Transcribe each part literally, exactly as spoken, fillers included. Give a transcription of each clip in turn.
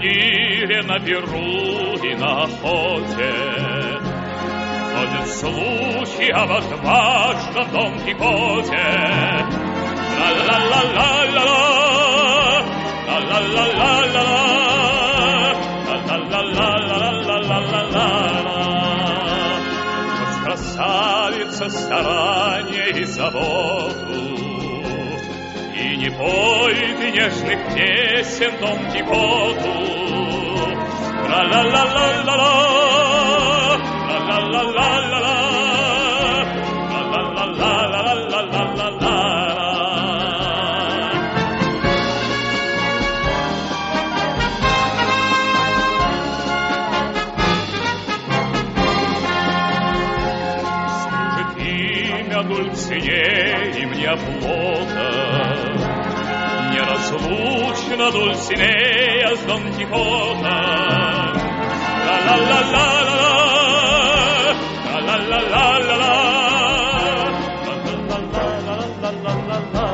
турнире, на перу и на охоте. Ходят слухи об отважном Дон Кихоте. Ла-ла-ла-ла-ла-ла, ла-ла-ла-ла-ла-ла, ла-ла-ла-ла-ла-ла-ла-ла. Красавица старания и заботу, и не поет нежных песен Дон Кихоту. Ла-ла-ла-ла-ла-ла, ла-ла-ла-ла-ла-ла, ла-ла-ла-ла-ла-ла-ла-ла. Дульсинеи мне оплота, неразлучна Дульсинея с Дон Кихота. Ла-ла-ла-ла-ла-ла, ла-ла-ла-ла-ла-ла, ла-ла-ла-ла-ла-ла-ла.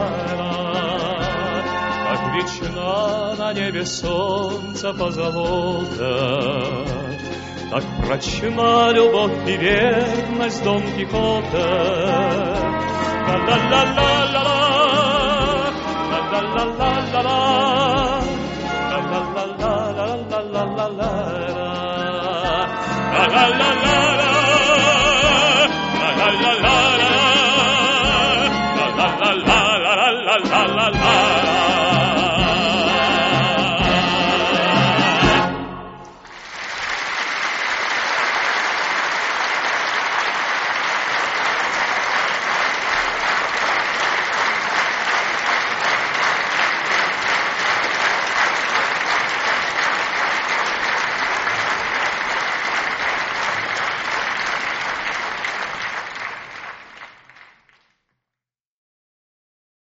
Как вечна на небе солнца позолота, так прочна любовь и верность Дон Кихота. Ла-ла-ла-ла-ла-ла, ла-ла-ла-ла-ла-ла, ла-ла-ла-ла-ла-ла-ла-ла, ла-ла-ла-ла.